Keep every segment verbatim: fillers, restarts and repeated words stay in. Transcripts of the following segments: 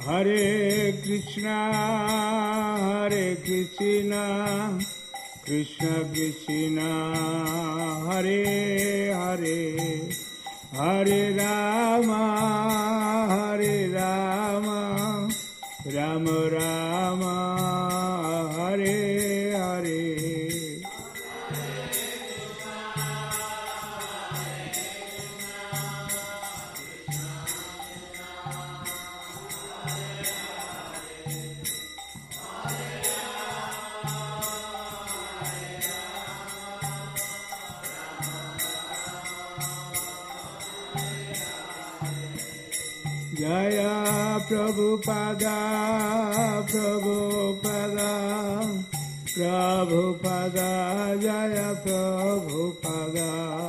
Hare Krishna, Hare Krishna, Krishna Krishna, Hare Hare, Hare Rama, Hare Rama, Rama Rama, Hare Hare. Jaya Prabhupada, Prabhupada, Prabhupada, Jaya Prabhupada.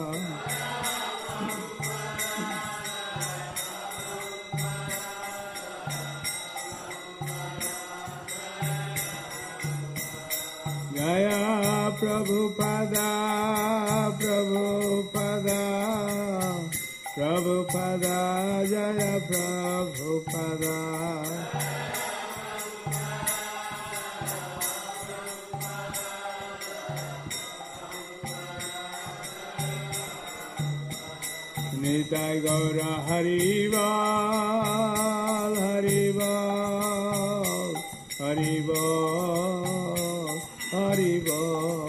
Jaya Prabhupada, Prabhupada, Prabhupada, Jaya Prabhupada. Nitai Gaura Haribol, Haribol, Haribol, Haribol.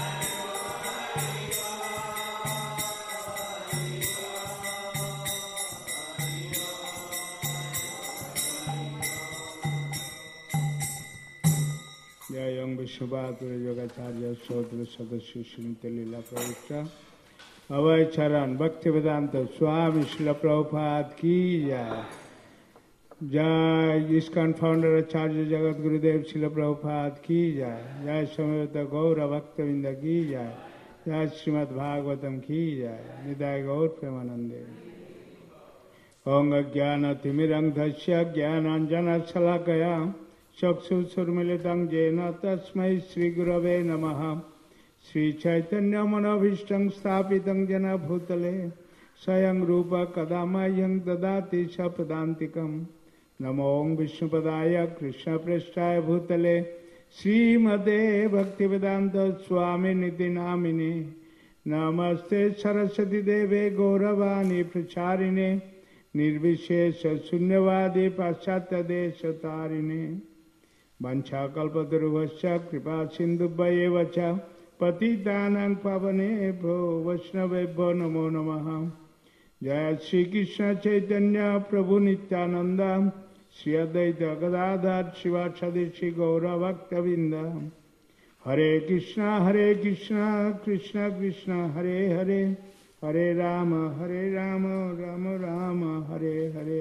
Jayam Vishnupatura Yogacarya Sodra Sadasya Srimati Lila Pravitra Avai Charan Bhaktivedanta Swami Srila Prabhupada Ki Jai. Jai ISKCON Founder Acharya Jagat Gurudev Srila Prabhupada Ki Jai. Jai Samaveta Gaura Bhaktavinda Ki Jai. Jai Srimad Bhagavatam Ki Jai. Nidai Gaur Premanande. Om Jnana Timirang Dhasya Jnananjana Salakaya Chakshussurmilitam Jena Tasmai Sri Gurave Namaha. Sri Chaitanya Manabhishtam Sthapitam Jana Bhutale Sayang Rupa Kadamayang Dadati Sapadantikam. Namo Vishnupadaya Krishna Prasthaya Bhutale Srimade Bhaktivedanta Swami Niti Namine. Namaste Saraswati Deve Gauravani Pracharine Nirvishesha Sunyavadi Paschatya Desha Tarine. Vancha Kalpataruvascha Kripa Sindhubhayeva Patitanang Pavanebho Vaishnavebho Namo Namaha. Jaya Shri Krishna Chaitanya Prabhu Nityananda Shri Advaita Gadadhar Shivasadi Shri Gaura Bhaktavinda. Hare Krishna Hare Krishna Krishna Krishna Hare Hare Hare Rama Hare Rama Rama Rama Hare Hare.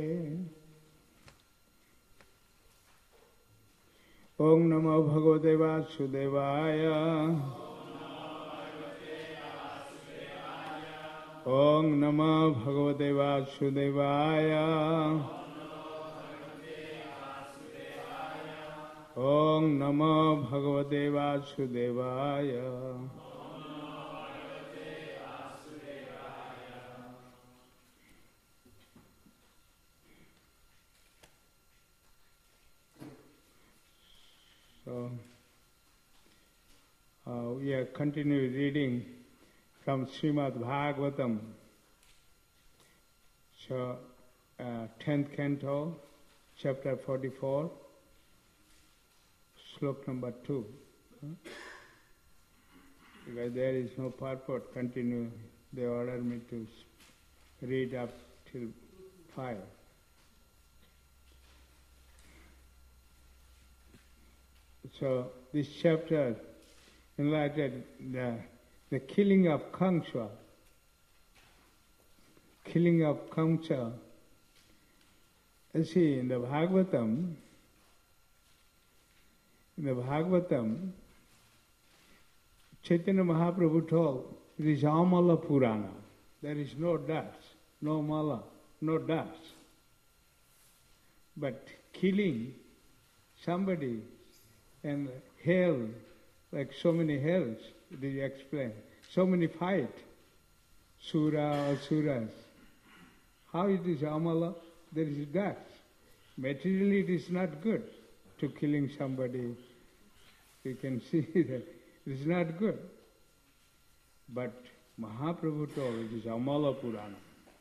Om Namo Bhagavate Vasudevaya. Om Namo Bhagavate Vasudevaya. Om Namo Bhagavate Vasudevaya. So, uh, we are continuing reading from Srimad Bhagavatam, so uh, tenth canto, chapter forty-four, slok number two. Huh? Because there is no purport, continue, they order me to read up till five. So this chapter enlightened the, the killing of Kamsa. Killing of Kamsa. You see, in the Bhagavatam, in the Bhagavatam, Chaitanya Mahaprabhu told, it is Amala Purana. There is no dust, no mala, no dust. But killing somebody and hell, like so many hells, it is explained. So many fight, Sura, Asuras. How it is Amala? There is dust. Materially it is not good to killing somebody. You can see that it is not good. But Mahaprabhu told it is Amala Purana.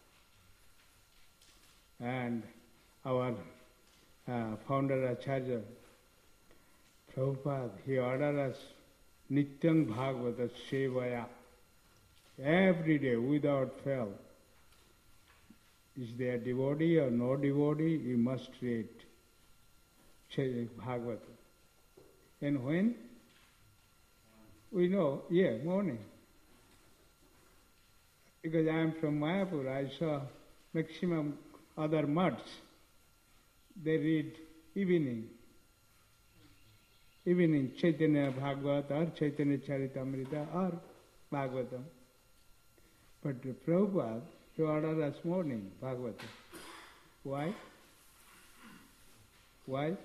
And our uh, founder Acharya Prabhupada, he ordered us Nityam Bhagavata Sevaya. Every day, without fail. Is there devotee or no devotee? You must read Bhagavata. And when? We know, yeah, morning. Because I am from Mayapur, I saw maximum other mutts. They read evening. Evening, Chaitanya Bhagavata or Chaitanya Charitamrita or Bhagavatam. But the Prabhupada, he ordered us morning Bhagavatam. Why? Why?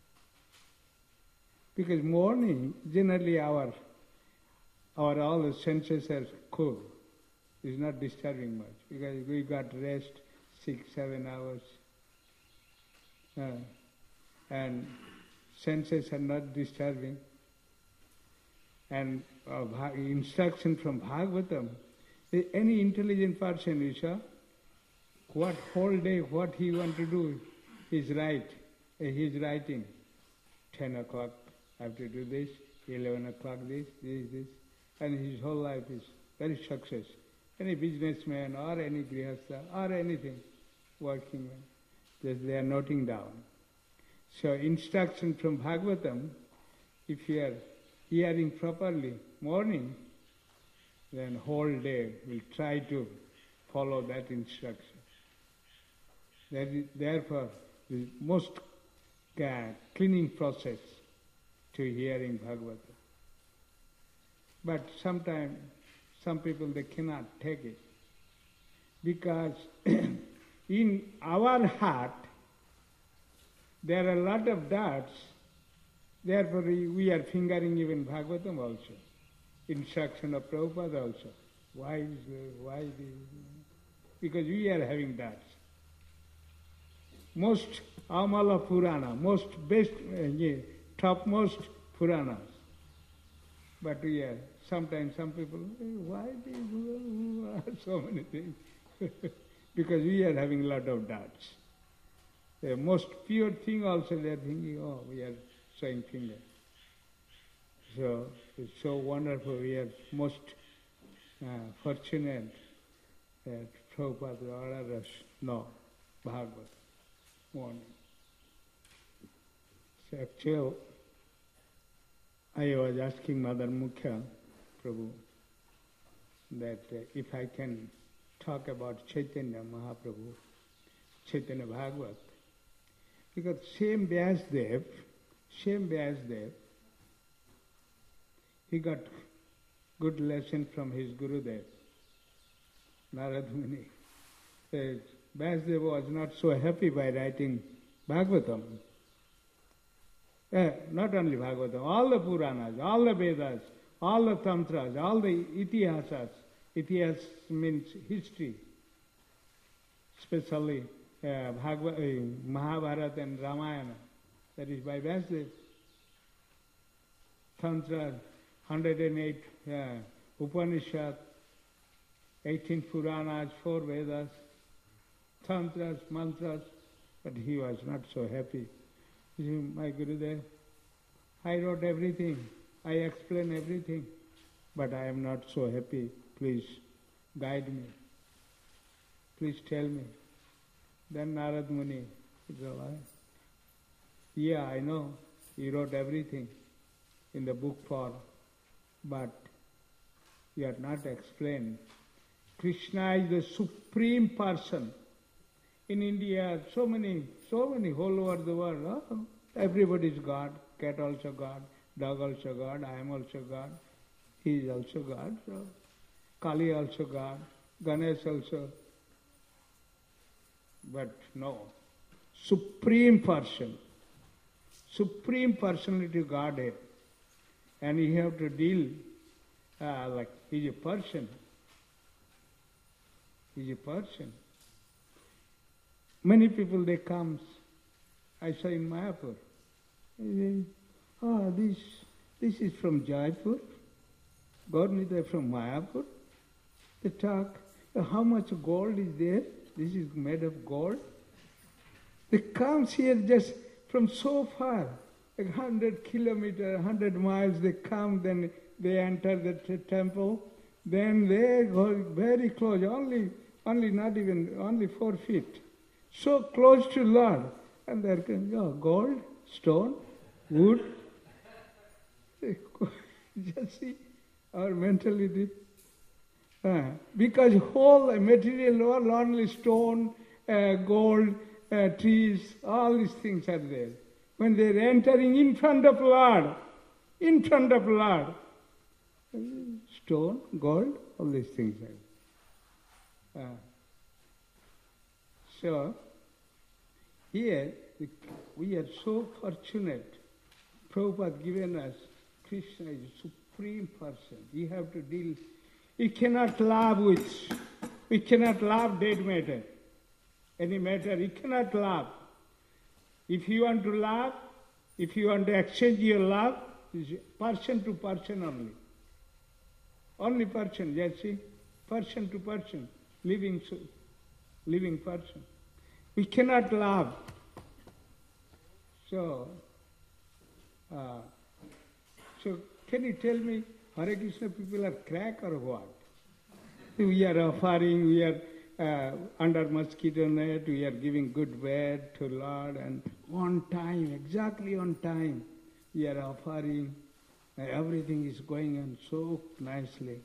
Because morning, generally our our all the senses are cool. It's not disturbing much. Because we got rest six, seven hours. Uh, and senses are not disturbing. And uh, instruction from Bhagavatam, any intelligent person, you saw, what whole day, what he want to do, he's right. He's writing. Ten o'clock, I have to do this. Eleven o'clock, this, this, this. And his whole life is very success. Any businessman or any grihastha or anything, working man, just they are noting down. So instruction from Bhagavatam, if you are hearing properly, morning, then whole day will try to follow that instruction. That is, therefore, the most uh, cleaning process to hearing Bhagavatam. But sometimes, some people, they cannot take it. Because in our heart, there are a lot of doubts. Therefore, we are fingering even Bhagavatam also. Instruction of Prabhupada also. Why is why this? Because we are having doubts. Most Amala Purana, most best, uh, yeah, topmost Puranas. But we are, sometimes some people, why these, so many things? Because we are having a lot of doubts. The most pure thing also they are thinking, oh, we are showing finger. So, it's so wonderful, we are most uh, fortunate that Prabhupada ordered us, no, Bhagavad, morning. So actually, I was asking Mother Mukhya, Prabhu, that uh, if I can talk about Chaitanya Mahaprabhu, Chaitanya Bhagavat, because same Vyasdev, same Vyasdev, he got good lesson from his Gurudev, Narad Muni. Uh, Vyasdev was not so happy by writing Bhagavatam. Uh, not only Bhagavatam, all the Puranas, all the Vedas, all the Tantras, all the Itihasas. Itihas means history, especially uh, Bhagavad, uh, Mahabharata and Ramayana. That is by Vyasdev. Tantra, one hundred eight uh, Upanishad, eighteen Puranas, four Vedas, Tantras, mantras, but he was not so happy. He said, my Gurudev, I wrote everything, I explain everything, but I am not so happy. Please guide me. Please tell me. Then Narad Muni said, yeah, I know, he wrote everything in the book form, but you have not explained. Krishna is the supreme person. In India, so many, so many, all over the world, oh, everybody is God, cat also God, dog also God, I am also God, he is also God, so Kali also God, Ganesh also. But no, supreme person, supreme personality of Godhead, and you have to deal uh, like he is a person. He is a person. Many people, they come I saw in Mayapur. Oh, this, this is from Jaipur. Gaur-Nitai from Mayapur. They talk, how much gold is there? This is made of gold. They come here just from so far, like one hundred kilometers, one hundred miles, they come, then they enter the t- temple, then they go very close, only, only not even, only four feet. So close to Lord. And they're going, oh, gold, stone, wood. Just see our mentality. Uh, because whole material world, only stone, uh, gold, uh, trees, all these things are there. When they're entering in front of Lord, in front of Lord, stone, gold, all these things are. Uh, so, here, we are so fortunate. Prabhupada given us, Krishna is a supreme person. You have to deal, you cannot love with, we cannot love dead matter. Any matter, you cannot love. If you want to love, if you want to exchange your love, it's person to person only. Only person, just see, person to person, living, living person. We cannot love. So, uh, so can you tell me, Hare Krishna people are crack or what? We are offering, we are uh, under mosquito net, we are giving good bed to Lord, and on time, exactly on time, we are offering. Uh, everything is going on so nicely.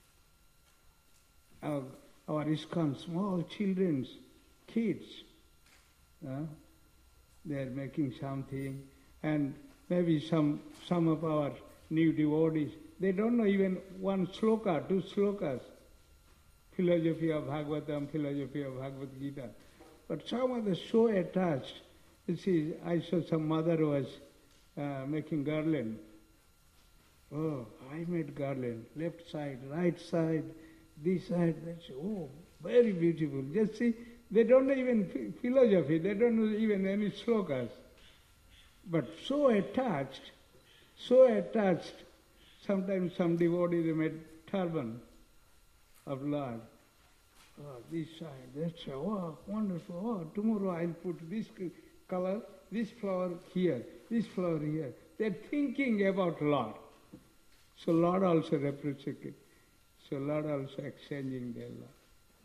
Our, our ISKCON, small children's, kids, uh, they are making something, and maybe some some of our new devotees, they don't know even one sloka, two slokas, philosophy of Bhagavatam, philosophy of Bhagavad Gita. But some of them so attached. You see, I saw some mother was uh, making garland. Oh, I made garland, left side, right side, this side, that side. Oh, very beautiful. Just see, they don't know even philosophy, they don't know even any slokas. But so attached, so attached. Sometimes some devotee, they made turban of Lord. Oh, this side, that side, oh, wonderful. Oh, tomorrow I'll put this color, this flower here, this flower here. They're thinking about Lord. So Lord also reciprocated. So Lord also exchanging their love.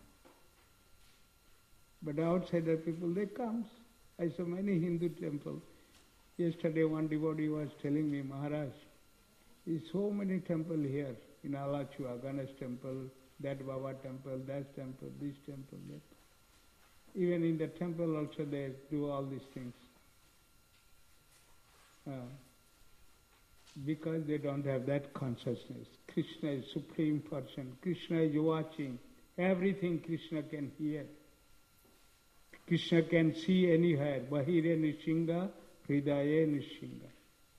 But outsider people, they come. I saw many Hindu temples. Yesterday one devotee was telling me, Maharaj, there's so many temples here in Alachua, Ganesh temple, that Baba temple, that temple, this temple, that. Even in the temple also they do all these things. Uh, because they don't have that consciousness. Krishna is supreme person. Krishna is watching. Everything Krishna can hear. Krishna can see anywhere. Bahire Nishinga, Hridaya Nishinga.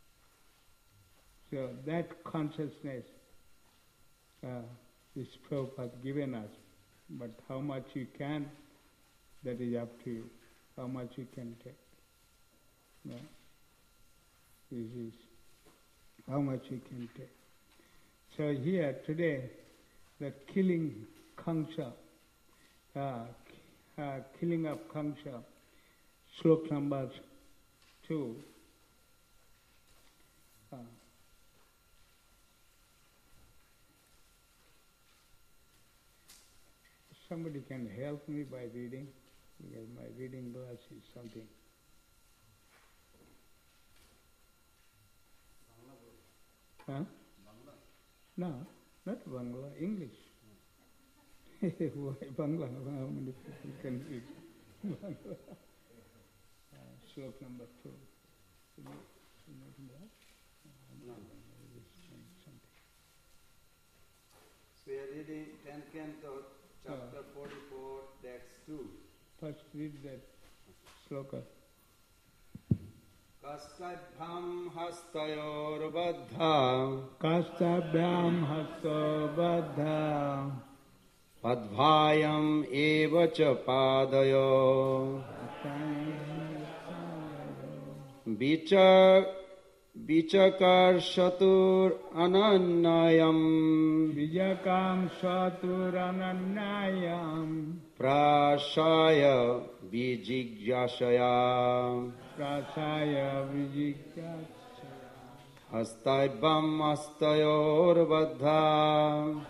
So that consciousness uh, is Prabhupada given us. But how much you can, that is up to you. How much you can take. No? This is how much you can take. So here today, the killing Kamsa, uh, uh, killing of Kamsa, slok number two. Uh, somebody can help me by reading, because my reading glass is something. Huh? No, not Bangla, English. Why Bangla? How many people can read Bangla? Uh, slok number two. So we are reading tenth canto, chapter uh, forty-four, text two. First read that sloka. Kastabhyam hastayorbaddha Kastabhyam hastayorbadha padbhayam eva cha padayo Vicha Vichakarsatur Anannayam Vijakam Saturananayam Prashaya Vijigyashaya Prasaya Vijikya Hastaibam Astayor Vadha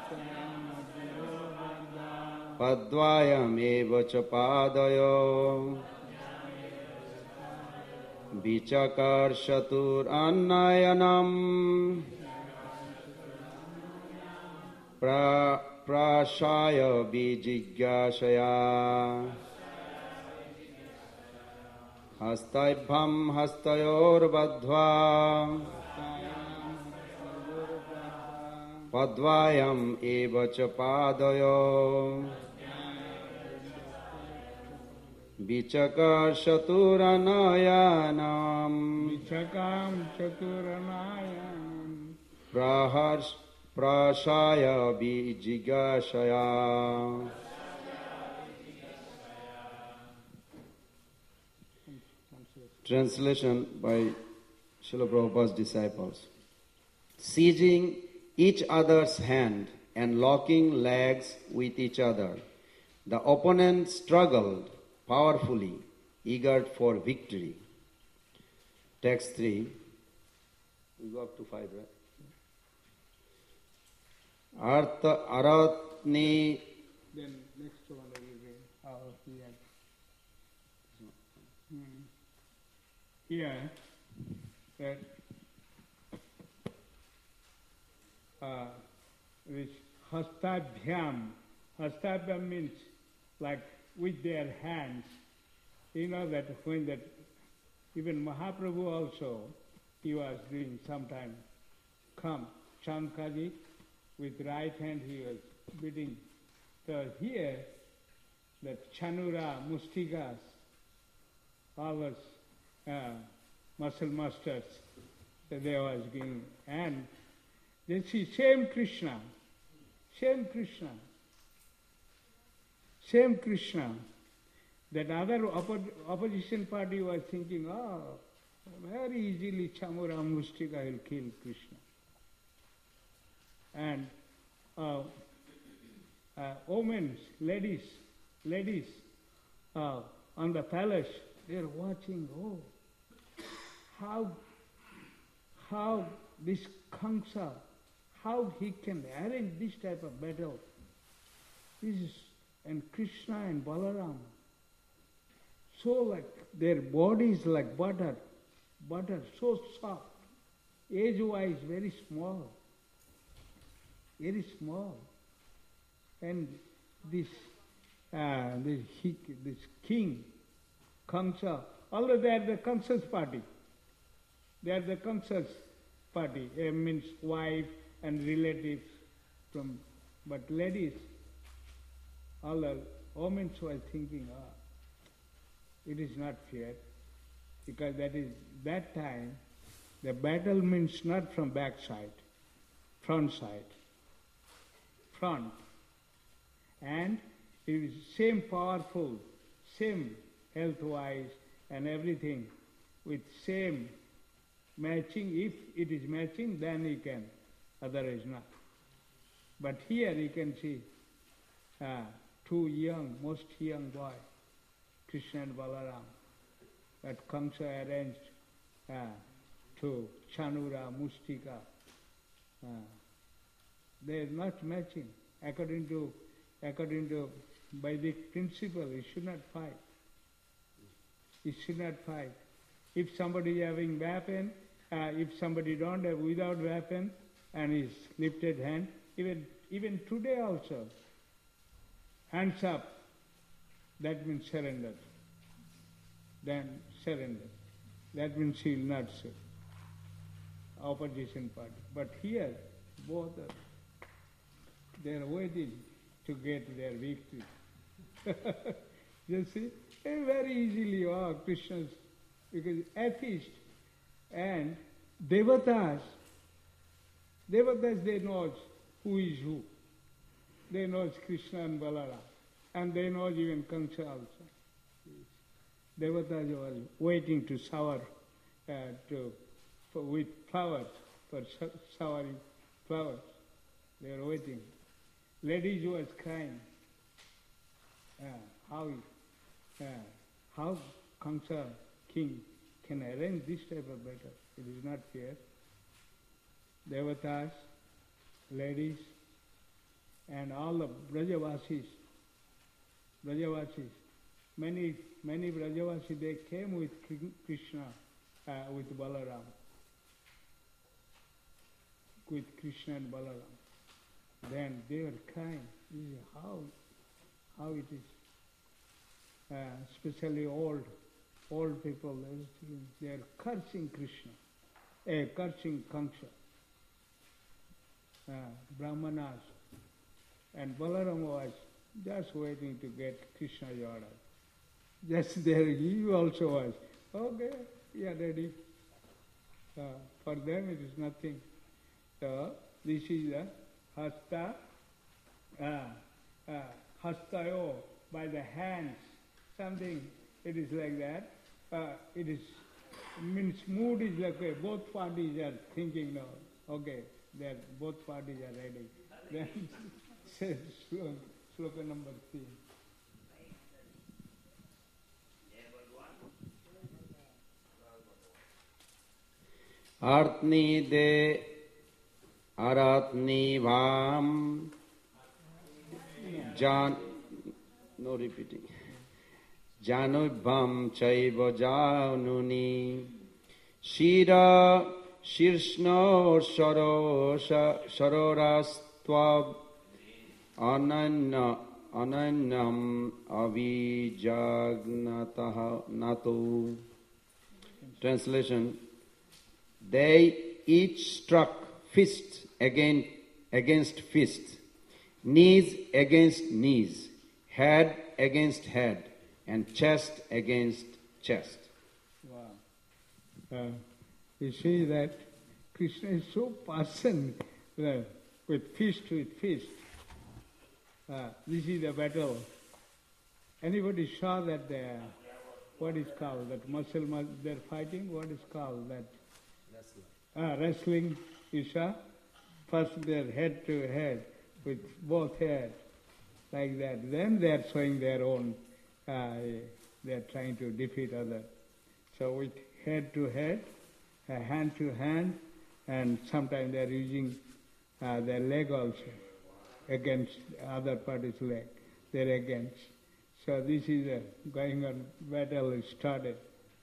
Padvayam Eva Chapadayo Vichakarsatur Annayanam pra, Prashaya Vijigyashaya Hastaibham Hastayor Vadhva Padvayam Eva Chapadayo Vichakarsaturanayanam Vichakam Chaturanayanam Prahars Prashaya Vijigashaya. Translation by Srila Prabhupada's disciples. Seizing each other's hand and locking legs with each other, the opponents struggled powerfully, eager for victory. Text three. We go up to five, right? Artha Aratni. Then next one will be how he had. Hmm. Here, that uh, this hastabhyam, hastabhyam means like with their hands. You know that when that, even Mahaprabhu also, he was doing sometime, come, Chankaji, with right hand he was beating. So here, that Chanura, Mustikas, all those uh, muscle masters, that they was giving. And they see same Krishna, same Krishna, same Krishna. That other oppo- opposition party was thinking, oh, very easily Chamura Mustika will kill Krishna. And uh, uh, women, ladies, ladies uh, on the palace, they're watching, oh, how, how this Kamsa, how he can arrange this type of battle. This is, and Krishna and Balaram, so like their bodies like butter, butter, so soft, age-wise very small, very small. And this, uh, this, he, this king, Kamsa, although they are the Kamsa's party, they are the Kamsa's party, it means wife and relatives from, but ladies, all the women were thinking, ah, it is not fair, because that is, that time, the battle means not from back side, front side, front. And it is same powerful, same health-wise and everything, with same matching. If it is matching, then he can, otherwise not. But here you can see uh, two young, most young boy, Krishna and Balaram, that Kamsa arranged uh, to Chanura, Mustika. Uh, they are not matching. According to according to Vedic principle, you should not fight. You should not fight. If somebody is having weapon, uh, if somebody don't have without weapon and his lifted hand, even even today also, hands up, that means surrender. Then surrender. That means he will not serve. Opposition party. But here, both are, they are waiting to get their victory. You see, and very easily, oh, Krishna's, because atheist and devatas, devatas they know who is who. They know Krishna and Balaram, and they know even Kamsa also. Devatas was waiting to shower uh, to for, with flowers, for showering flowers. They were waiting. Ladies was crying. Uh, how uh, how Kamsa king can arrange this type of battle? It is not fair. Devatas, ladies, and all the Brajavasis, Brajavasis, many many Brajavasis, they came with Krishna, uh, with Balaram, with Krishna and Balaram. Then they were crying. How, how it is. Uh, especially old, old people, they are cursing Krishna, eh, cursing Kamsa, uh, Brahmanas. And Balaram was just waiting to get Krishna order. Just there, he also was. Okay, we are ready. Uh, for them it is nothing. So, this is the hasta, uh, uh, hastayo, by the hands, something, it is like that. Uh, it is, means mood is like, okay, both parties are thinking now, okay, that both parties are ready. Then, says sloka number three. Artni de aratni vam jan, no repeating. Janubham chaiva januni shira shirshno sharo sharorastva ananya ananyam avijagnataha natu. Translation: they each struck fist against, against fist, knees against knees, head against head, and chest against chest. Wow. Uh, you see that Krishna is so passionate uh, with fist with fist. Uh, this is the battle. Anybody saw that the, what is called, that muscle, mus- they're fighting, what is called that? Ah, wrestling, you saw? First they're head to head, with both heads, like that. Then they're showing their own, uh, they're trying to defeat others. So with head to head, uh, hand to hand, and sometimes they're using uh, their leg also against other party's leg. They're against. So this is a going on, battle is started.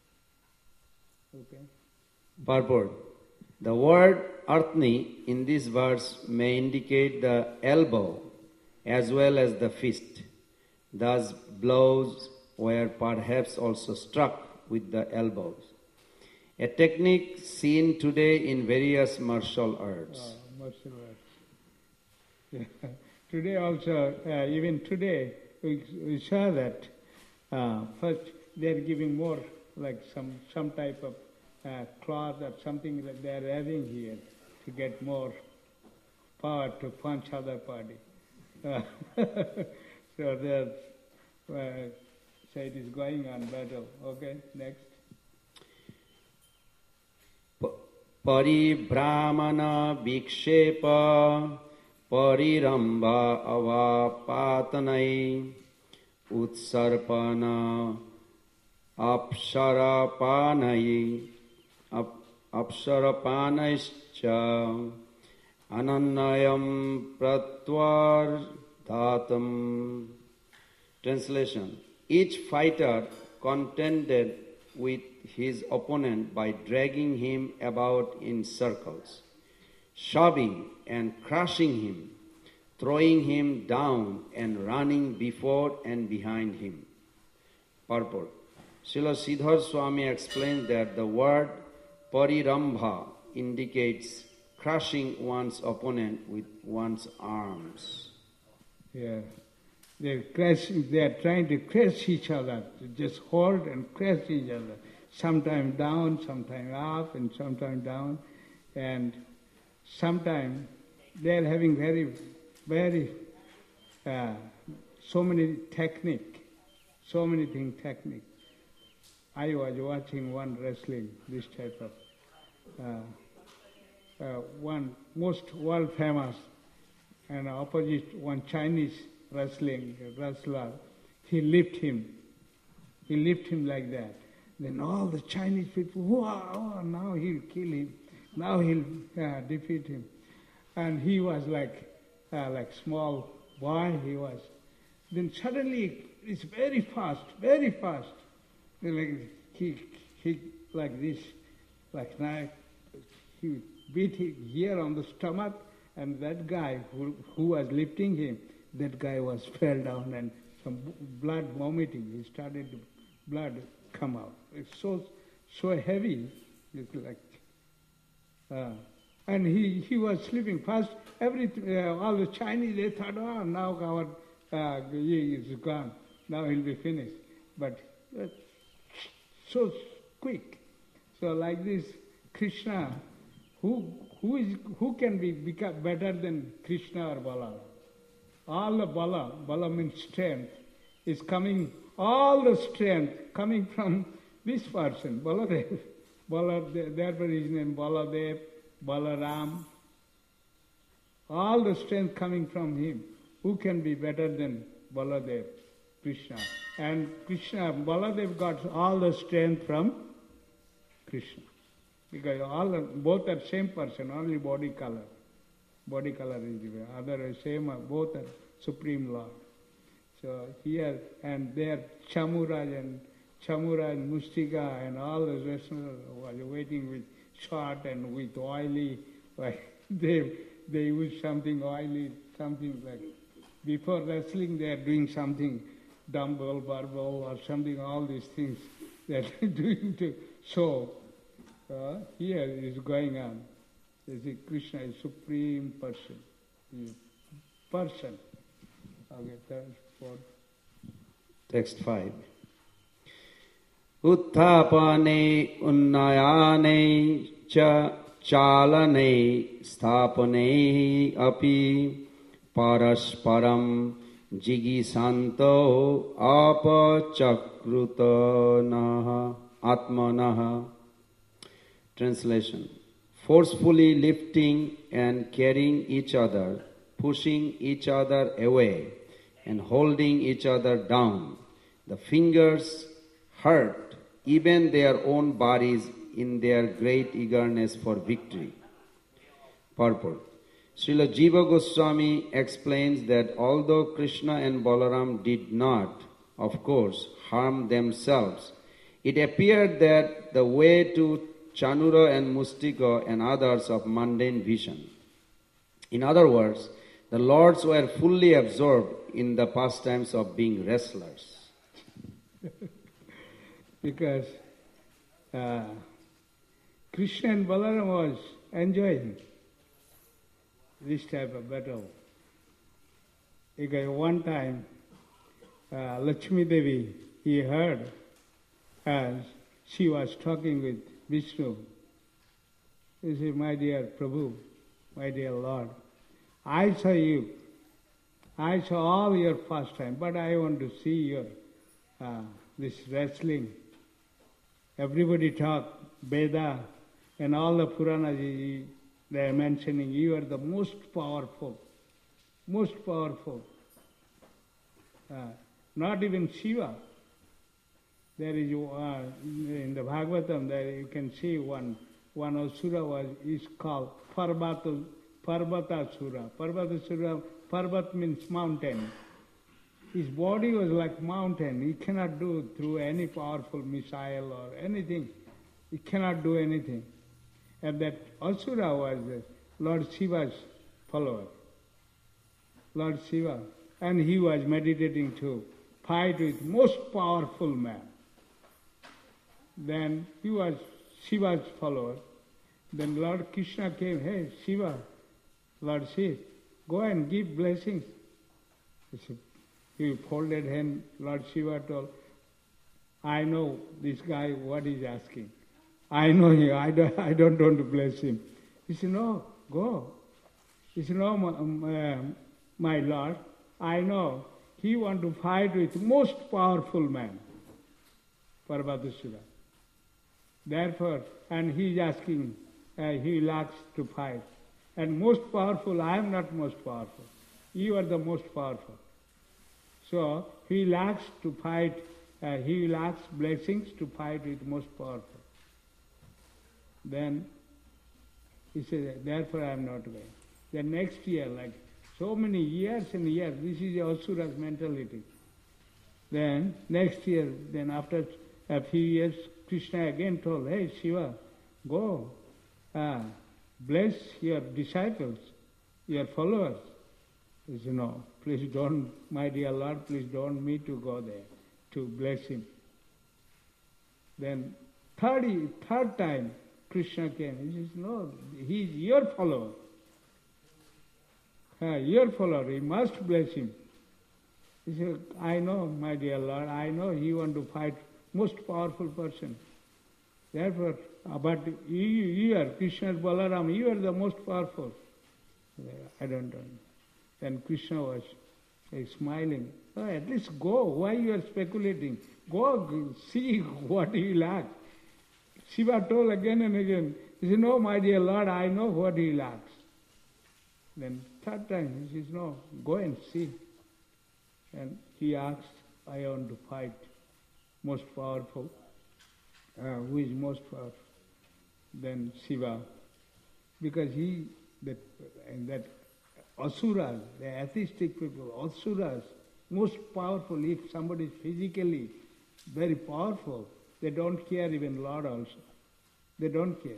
Okay. Purport. The word artni in this verse may indicate the elbow as well as the fist. Thus, blows were perhaps also struck with the elbows. A technique seen today in various martial arts. Oh, martial arts. Yeah. Today also, uh, even today, we, we saw that uh, first they're giving more, like some, some type of uh, cloth or something that they're having here to get more power to punch other party. Uh, so there's, uh, so it is going on battle. Okay, next. Paribramana vikshepa pariramba avapatanai utsarpana apsarapanai apsarapanaischa anannayam pratvardhatam. Translation: each fighter contended with his opponent by dragging him about in circles, shoving and crushing him, throwing him down and running before and behind him. Purport. Srila Sridhar Swami explains that the word parirambha indicates crushing one's opponent with one's arms. Yeah. They're crashing, they are trying to crush each other, to just hold and crush each other. Sometimes down, sometimes up, and sometimes down. And sometimes they are having very, very, uh, so many technique, so many things technique. I was watching one wrestling, this type of, uh, uh, one most world famous, and opposite one Chinese wrestling wrestler, he lift him. He lift him like that. Then all the Chinese people, wow, oh, now he'll kill him. Now he'll uh, defeat him. And he was like, uh, like small boy he was. Then suddenly it's very fast, very fast. Like he, he, like this, like now, he beat him here on the stomach, and that guy who, who was lifting him, that guy was fell down and some blood vomiting. He started to blood come out. It's so so heavy. It's like, uh, and he, he was sleeping fast. Every uh, all the Chinese, they thought, oh, now our uh, he is gone. Now he'll be finished. But uh, so quick. So like this, Krishna, who who is who can be become better than Krishna or Bala? All the Bala, Bala means strength, is coming. All the strength coming from this person, Baladev. Baladev, therefore his name Baladev, Balaram. All the strength coming from him. Who can be better than Baladev, Krishna? And Krishna, Baladev got all the strength from Krishna. Because all the, both are same person, only body color. Body color is different. Other are same, both are Supreme Lord. So here and there, Chamuraj and Chamuraj and Mustika and all the wrestlers were waiting with short and with oily. Like they they use something oily, something like before wrestling they are doing something, dumbbell, barbell or something. All these things they are doing to show. Uh, here is going on. You see, Krishna is supreme person. He is person. Okay, that's what. Text five. Utthapane unnayane cha chalane sthapane api parasparam jigisanto apachakrutanaha atmanaha. Translation. Forcefully lifting and carrying each other, pushing each other away, and holding each other down. The fingers hurt even their own bodies in their great eagerness for victory. Purport. Srila Jiva Goswami explains that although Krishna and Balaram did not, of course, harm themselves, it appeared that the way to Chanura and Mustika and others of mundane vision. In other words, the lords were fully absorbed in the pastimes of being wrestlers. Because uh, Krishna and Balaram was enjoying this type of battle. Because one time, uh, Lakshmi Devi, he heard as she was talking with Vishnu. He said, my dear Prabhu, my dear Lord, I saw you. I saw all your pastime, but I want to see your uh, this wrestling. Everybody talk, Veda, and all the Puranas, they are mentioning you are the most powerful, most powerful. Uh, not even Shiva. There is uh, in the Bhagavatam, there you can see one one asura was is called Parvata Parvatasura. Parvatasura, Parvat means mountain. His body was like mountain. He cannot do through any powerful missile or anything. He cannot do anything. And that asura was Lord Shiva's follower. Lord Shiva. And he was meditating to fight with most powerful man. Then he was Shiva's follower. Then Lord Krishna came, hey Shiva, Lord Shiva, go and give blessings. He said, he folded hand, Lord Shiva told, I know this guy what he's asking. I know him, I don't, I don't want to bless him. He said, no, go. He said, no, my, uh, my Lord, I know he want to fight with most powerful man. Parvatasura. Therefore, and he is asking, uh, he likes to fight. And most powerful, I am not most powerful. You are the most powerful. So, he likes to fight, uh, he lacks blessings to fight with most powerful. Then, he says, therefore I am not going. Then next year, like so many years and years, this is Asura's mentality. Then, next year, then after a few years, Krishna again told, hey Shiva, go, uh, bless your disciples, your followers. He said, no, please don't, my dear Lord, please don't me to go there to bless him. Then third, third time Krishna came. He says, no, he is your follower. Uh, your follower, he must bless him. He said, I know, my dear Lord, I know he want to fight most powerful person. Therefore, uh, but you, you are, Krishna Balaram, you are the most powerful. I don't know. Then Krishna was uh, smiling. Oh, at least go. Why you are speculating? Go see what he lacks. Shiva told again and again. He said, no, my dear Lord, I know what he lacks. Then third time he says, no, go and see. And he asked, I want to fight most powerful. Uh, who is most powerful? Then Shiva. Because he, that, and that Asuras, the atheistic people, Asuras, most powerful, if somebody is physically very powerful, they don't care even Lord also. They don't care.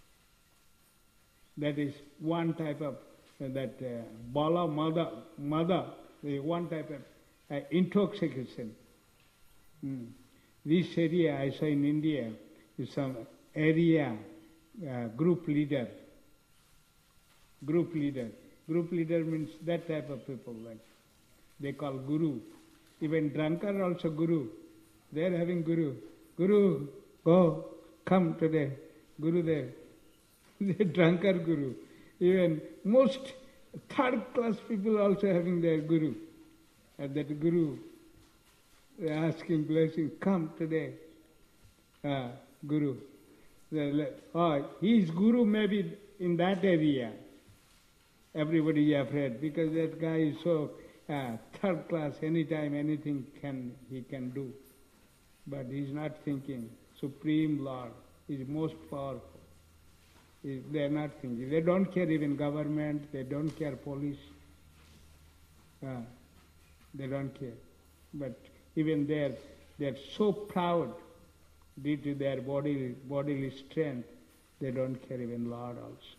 That is one type of, uh, that uh, Bala Mada, Mada, the one type of uh, intoxication. Mm. This area I saw in India is some area uh, group leader. Group leader. Group leader means that type of people, like they call guru. Even drunkard also guru. They are having guru. Guru, go, come today. Guru there. The drunkard guru. Even most third class people also having their guru. And that guru, they are asking blessing, come today. Ah, guru. Oh, he is guru maybe in that area. Everybody is afraid because that guy is so uh, third class, anytime anything can he can do. But he is not thinking, Supreme Lord is most powerful. They are not thinking. They don't care even government, they don't care police. Uh, they don't care. But even there, they are so proud due to their body, bodily strength, they don't care even Lord also.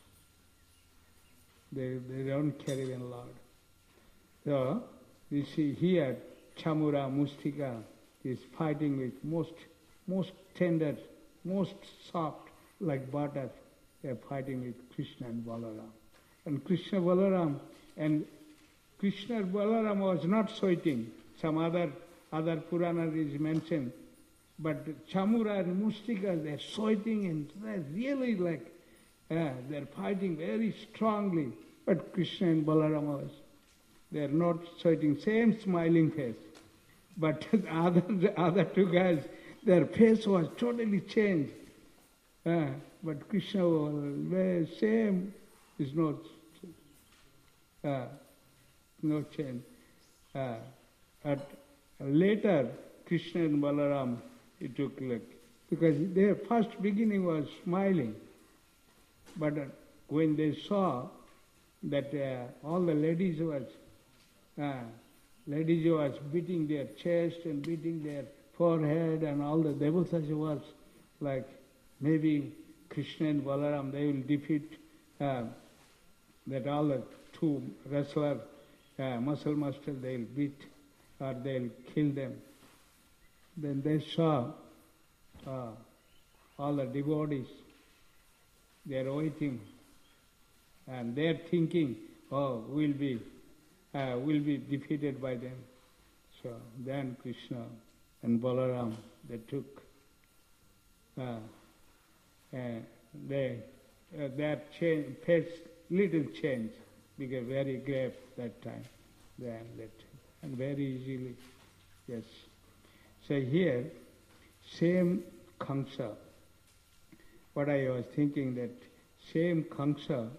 They, they don't care even Lord. So, you see here, Chamura Mustika is fighting with most, most tender, most soft, like butter. They are fighting with Krishna and Balaram. And Krishna Balaram, and Krishna Balaram was not sweating. Some other, other Purana is mentioned. But Chamura and Mustika, they are sweating and they are really like, Uh, they are fighting very strongly, but Krishna and Balaram was, they are not sweating, same smiling face. But the other, the other two guys, their face was totally changed. Uh, but Krishna was very same, is not, uh, no change. Uh, at later, Krishna and Balaram, it took like, because their first beginning was smiling. But uh, when they saw that uh, all the ladies was, uh, ladies was beating their chest and beating their forehead, and all the devatas was like, maybe Krishna and Balaram, they will defeat uh, that all the two wrestler, uh, muscle master, they will beat or they will kill them. Then they saw uh, all the devotees, they are waiting, and they are thinking, oh, we'll be, uh, we'll be defeated by them. So then Krishna and Balaram, they took, uh, uh, they, uh, their change, face little change, because very grave that time, then that, and very easily, yes. So here, same Kamsa, what I was thinking that same Kamsa,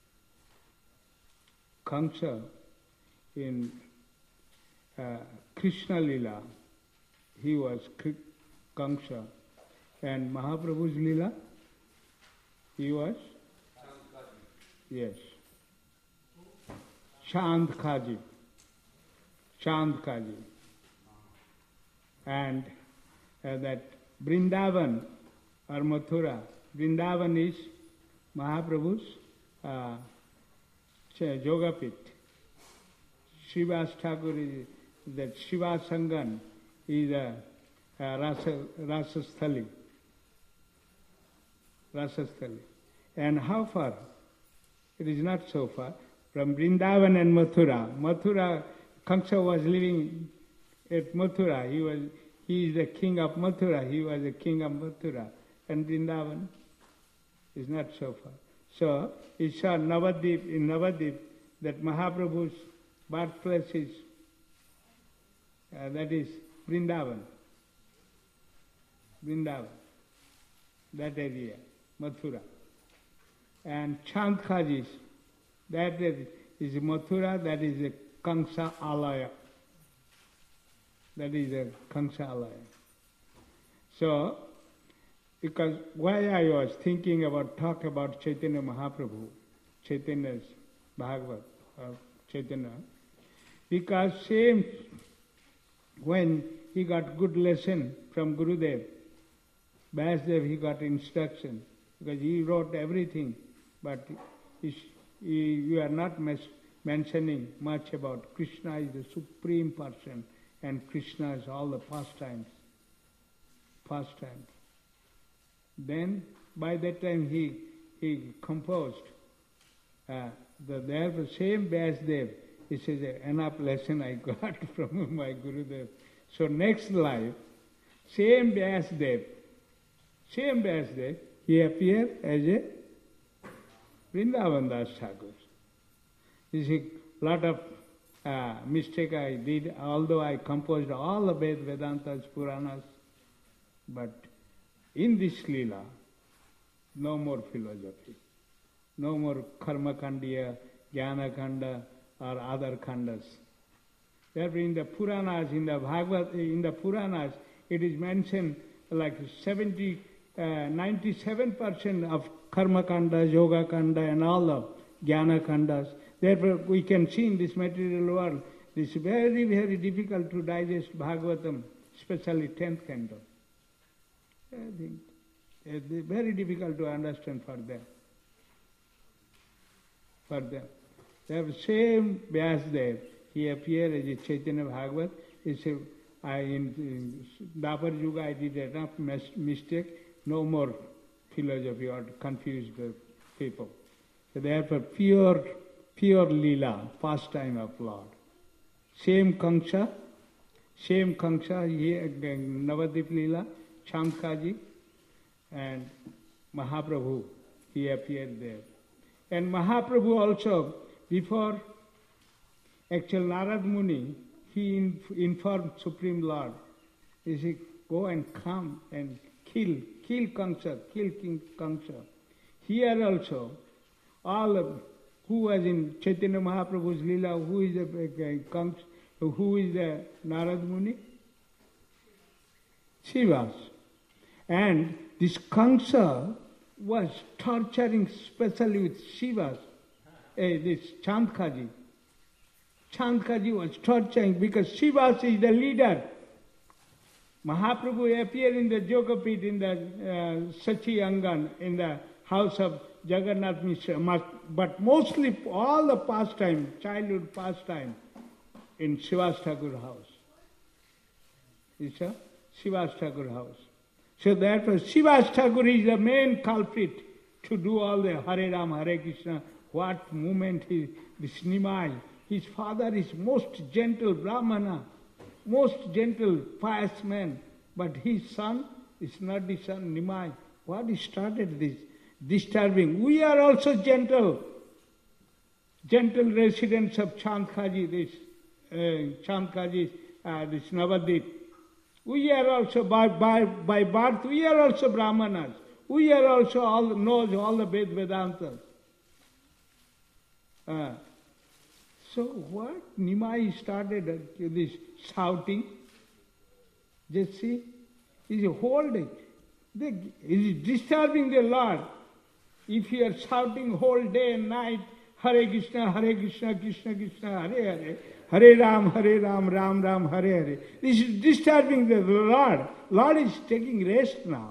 Kamsa in uh, Krishna Lila, he was Kamsa, and Mahaprabhu's Lila, he was? Yes. Chand Kaji. Chand Kaji. And uh, that Vrindavan or Mathura, Vrindavan is Mahaprabhu's uh, Yogapit. Srivas Thakur is that Shiva Sangan is a, a Rasa, Rasasthali. Rasasthali. And how far? It is not so far. From Vrindavan and Mathura. Mathura, Kamsa was living at Mathura. He was he is the king of Mathura. He was the king of Mathura. And Vrindavan is not so far. So he saw Navadip, in Navadip, that Mahaprabhu's birthplace is, uh, that is Vrindavan. Vrindavan. That area, Mathura. And Chand Kajis, that is Mathura, that is the Kamsa Alaya. That is the Kamsa Alaya. So, because why I was thinking about talk about Chaitanya Mahaprabhu, Chaitanya's Bhagavad, uh, Chaitanya, because same when he got good lesson from Gurudev, Vyasdev he got instruction, because he wrote everything, but he, he, you are not mes- mentioning much about Krishna is the supreme person, and Krishna is all the pastimes, pastimes. Then, by that time he he composed, uh, the, there the same Vyasdev, he says, enough lesson I got from my Gurudev. So next life, same Vyasdev, same Vyasdev, he appeared as a Vrindavan Das Thakur. You see, lot of uh, mistake I did, although I composed all the Ved, Vedantas, Puranas, but in this Leela, no more philosophy, no more Karma Kandiya, Jnana Kanda, or other Khandas. Therefore, in the Puranas, in the Bhagavad, in the Puranas, it is mentioned like seventy, uh, ninety-seven percent of Karma Kanda, Yoga Kanda, and all the Jnana Kandas. Therefore, we can see in this material world, it is very, very difficult to digest Bhagavatam, especially tenth canto. I think it's very difficult to understand for them. For them. They have the same Vyasdev. He appeared as a Chaitanya Bhagavat. He said, I, in, in Dapar Yuga I did enough mis- mistake, no more philosophy or confuse the people. So therefore, pure, pure Leela, pastime of Lord. Same Kamsa, same Kamsa, here, Navadip Leela, Chamkaji, and Mahaprabhu, he appeared there. And Mahaprabhu also, before actual Narad Muni, he in, informed Supreme Lord, he said, go and come and kill, kill Kamsa, kill King Kamsa. Here also, all of, who was in Chaitanya Mahaprabhu's Leela, who is the uh, Kamsa, who is the Narad Muni? Shivas. And this Kamsa was torturing especially with Shivas, uh, this Chandkaji. Chandkaji was torturing because Shivas is the leader. Mahaprabhu appeared in the Jogapit, in the uh, Sachi Angan, in the house of Jagannath Mishra, but mostly all the pastime, childhood pastime, in Shivas Thakur house. It's a Shivas Thakur house. So therefore, Shivas Thakur is the main culprit to do all the Hare Ram, Hare Krishna, what movement is this Nimai. His father is most gentle Brahmana, most gentle, pious man, but his son is not the son Nimai. What started this disturbing? We are also gentle, gentle residents of Chandkaji, this uh, Chandkaji, uh, this Navadip. We are also, by, by, by birth, we are also Brahmanas. We are also all knows all the Ved Vedantas. Uh, so what Nimai started uh, this shouting? Just see, is holding. They, is disturbing the Lord. If you are shouting whole day and night, Hare Krishna, Hare Krishna, Krishna Krishna, Hare Hare, Hare Ram, Hare Ram, Ram Ram, Hare Hare. This is disturbing the Lord. Lord is taking rest now.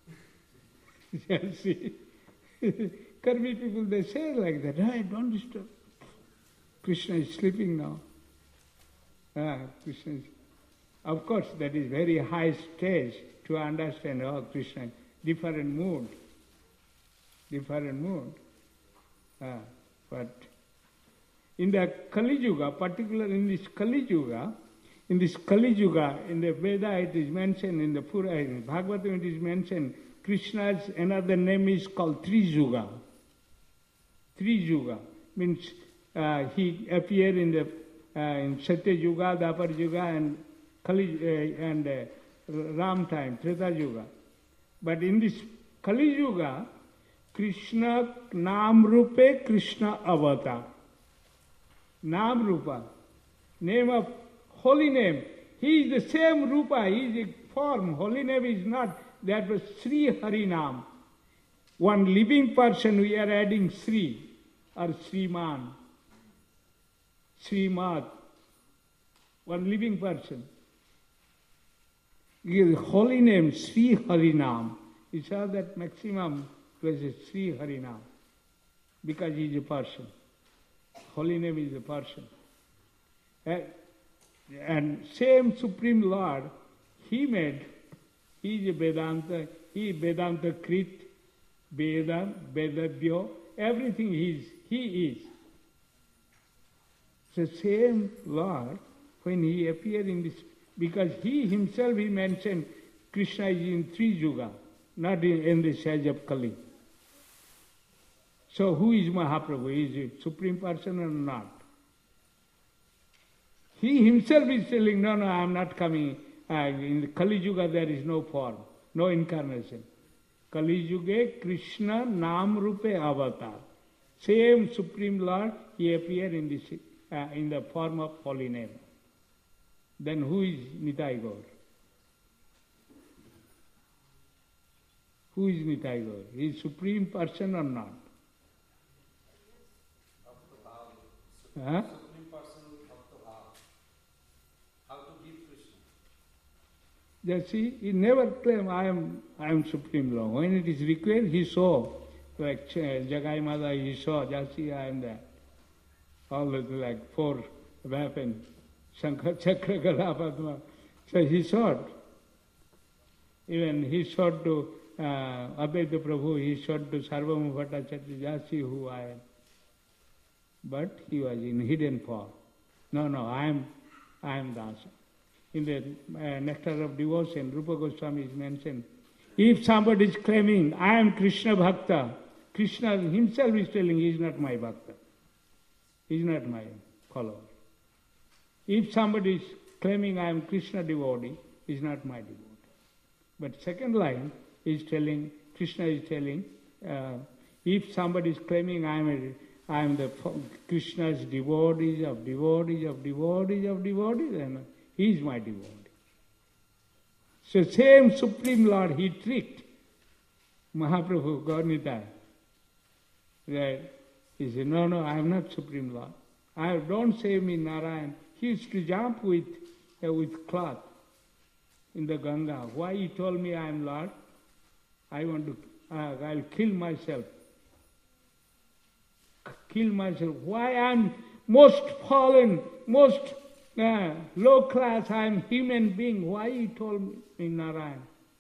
See, Karmi people, they say like that, hey, don't disturb. Krishna is sleeping now. Ah, Krishna is, of course, that is very high stage to understand, oh, Krishna, different mood, different mood. Ah, but in the Kali Yuga, particularly in this Kali Yuga, in this Kali Yuga, in the Veda it is mentioned, in the Purana, in Bhagavatam it is mentioned, Krishna's another name is called Tri-Yuga. Tri-Yuga means uh, he appeared in the uh, in Satya Yuga, Dwapar Yuga, and Kali uh, and uh, Ram time, Treta Yuga. But in this Kali Yuga, Krishna Nam Rupe Krishna Avatar. Nam Rupa, name of holy name. He is the same Rupa, he is a form. Holy name is not. That was Sri Harinam. One living person we are adding Sri or Sriman. Srimad. One living person. His holy name Sri Harinam. You saw that maximum was Sri Harinam. Because he is a person. Holy name is a person. And same Supreme Lord, he made. He is a Vedanta, he is Vedanta Krit, Veda, Vedabhyo, everything he is, he is. The same Lord, when he appeared in this, because he himself, he mentioned Krishna is in three yuga, not in, in the stage of Kali. So who is Mahaprabhu? Is he Supreme Person or not? He himself is telling, no, no, I am not coming. Uh, in the Kali Yuga there is no form, no incarnation. Kali Yuga, Krishna Nam Rupe Avatar. Same Supreme Lord, he appeared in, this, uh, in the form of holy name. Then who is Nitai Gaur? Who is Nitai Gaur? He is Supreme Person or not? Huh? Just see, he never claimed, I am I am Supreme Lord. When it is required, he saw, like Jagai Mada, he saw, just see, I am there. All the like four weapons, Shankar, Chakra, Gada, Padma. So he showed. Even he showed to uh, Advaita Prabhu, he showed to Sarvabhauma Bhattacharya, just see who I am. But he was in hidden form. No, no, I am, I am Dasa. In the uh, Nectar of Devotion, Rupa Goswami is mentioned. If somebody is claiming, I am Krishna Bhakta, Krishna himself is telling, he is not my Bhakta. He is not my follower. If somebody is claiming, I am Krishna devotee, he is not my devotee. But second line is telling, Krishna is telling, uh, if somebody is claiming, I am a, I am the Krishna's devotees of devotees of devotees of devotees, then he is my devotee. So same Supreme Lord, he tricked Mahaprabhu, Gaurnitai. Right? He said, no, no, I am not Supreme Lord. I don't save me, Narayan. He used to jump with, uh, with cloth in the Ganga. Why he told me I am Lord? I want to, uh, I'll kill myself. Kill myself. Why I am most fallen, most Uh, low class, I am human being. Why he told me Narayan?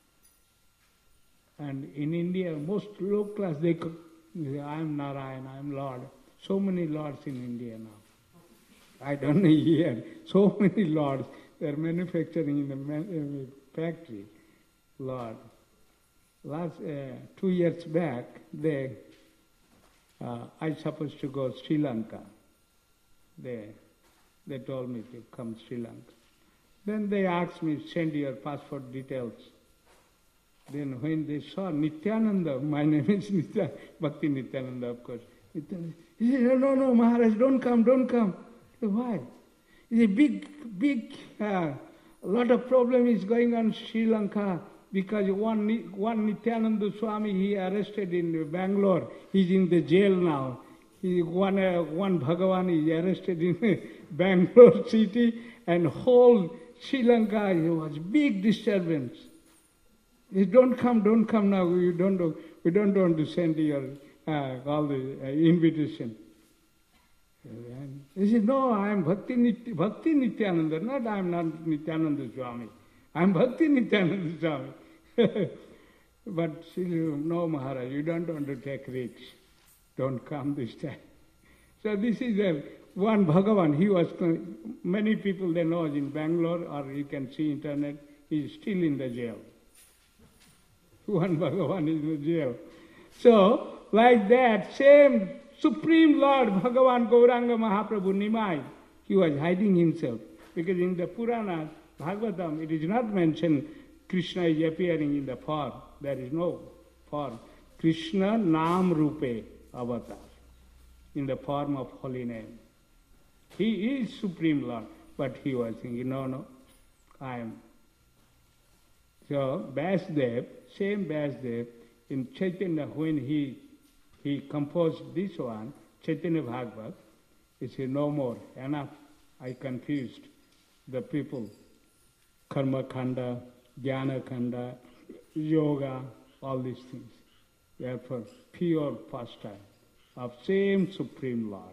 And in India, most low class, they could say, I am Narayan, I am Lord. So many lords in India now. I don't know here. So many lords. They are manufacturing in the man, uh, factory. Lord. Last uh, two years back, they, uh, I supposed to go Sri Lanka. They They told me to come Sri Lanka. Then they asked me, send your passport details. Then when they saw Nityananda, my name is Nitya, Bhakti Nityananda, of course. Nityananda, he said, no, no, no, Maharaj, don't come, don't come. I said, why? It's a big, big, uh, a lot of problem is going on in Sri Lanka because one, one Nityananda Swami, he arrested in Bangalore. He's in the jail now. He, one, uh, one Bhagavan is arrested in Bangalore city, and whole Sri Lanka, it was big disturbance. He said, don't come, don't come now. We don't, we don't want to send your uh, all the uh, invitation. And he said, no, I am Bhakti, Nit- Bhakti Nityananda, not I am not Nityananda Swami. I am Bhakti Nityananda Swami. But she said, no, Maharaj, you don't want to take risks. Don't come this time. So this is a, one Bhagavan. He was, many people they know in Bangalore, or you can see internet, he is still in the jail. One Bhagavan is in the jail. So, like that, same Supreme Lord Bhagavan Gauranga Mahaprabhu Nimai, he was hiding himself. Because in the Purana, Bhagavatam, it is not mentioned Krishna is appearing in the form. There is no form. Krishna Nam Rupe Avatar, in the form of holy name. He is Supreme Lord, but he was thinking, no, no, I am. So, Vyasdev, same Vyasdev, in Chaitanya, when he he composed this one, Chaitanya Bhagavat, he said, no more, enough, I confused the people. Karma Khanda, Jnana Khanda, Yoga, all these things. Therefore, pure pastime of same Supreme Lord.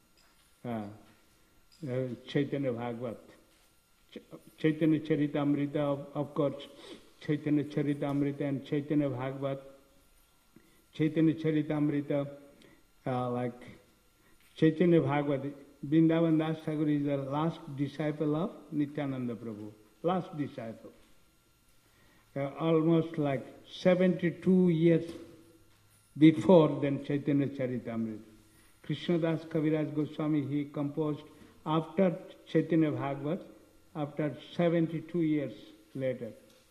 Uh, uh, Chaitanya Bhagavat. Ch- Chaitanya Charitamrita, of, of course, Chaitanya Charitamrita and Chaitanya Bhagavat. Chaitanya Charitamrita, uh, like Chaitanya Bhagavat, Vrindavan Das Thakur is the last disciple of Nityananda Prabhu, last disciple. Uh, almost like seventy-two years before than Chaitanya Charitamrita. Krishnadas Kaviraj Goswami, he composed after Chaitanya Bhagavat, after seventy-two years later.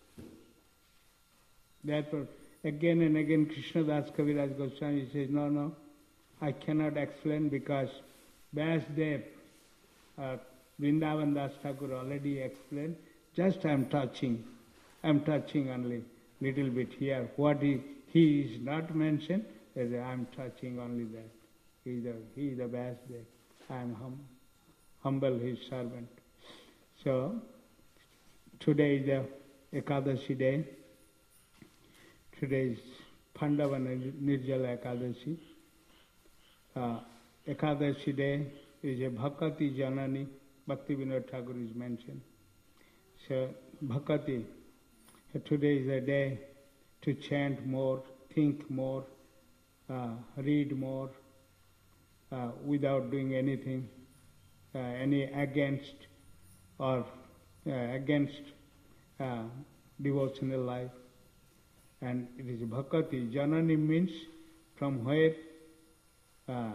Therefore, again and again Krishnadas Kaviraj Goswami says, no, no, I cannot explain because Vyasdev, uh, Vrindavan Das Thakur already explained, just I am touching, I am touching only little bit here. What he, he is not mentioned, I am touching only that. He is the, he is the Vyasdev. I am hum, humble his servant. So, today is the Ekadashi day. Today is Pandava Nirjala Ekadashi. Uh, Ekadashi day is a Bhakati Janani. Bhakti Vinod Thakur is mentioned. So, Bhakati. Today is a day to chant more, think more, uh, read more, uh, without doing anything, uh, any against or uh, against uh, devotional life. And it is Bhakati. Janani means from where, uh,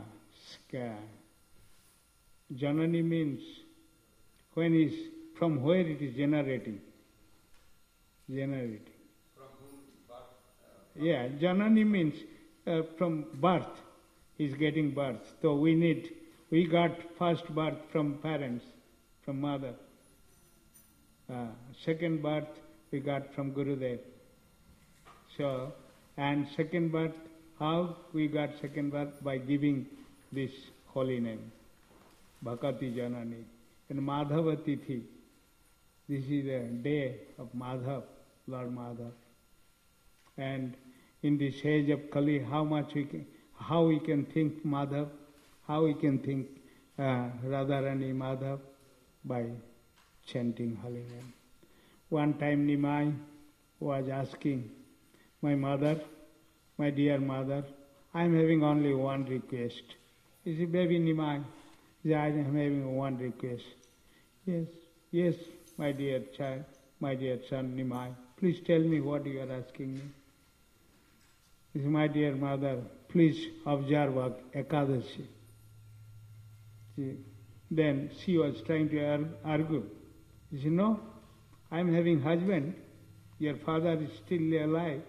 Janani means when is, from where it is generating. Generating. From whom birth? Uh, yeah, Janani means uh, from birth. Is getting birth. So we need, we got first birth from parents, from mother. Uh, second birth we got from Gurudev. So, and second birth, how we got second birth? By giving this holy name, Bhakati Janani. And Madhava Tithi, this is the day of Madhav, Lord Madhav. And in this age of Kali, how much we can, how we can think Madhav, how we can think uh, Radharani Madhav? By chanting holy name. One time Nimai was asking, my mother, my dear mother, I am having only one request. He said, baby Nimai, I am having one request. Yes, yes, my dear child, my dear son Nimai, please tell me what you are asking me. He said, my dear mother, please observe Ekadashi. See, then she was trying to argue. He said, no, I'm having husband, your father is still alive.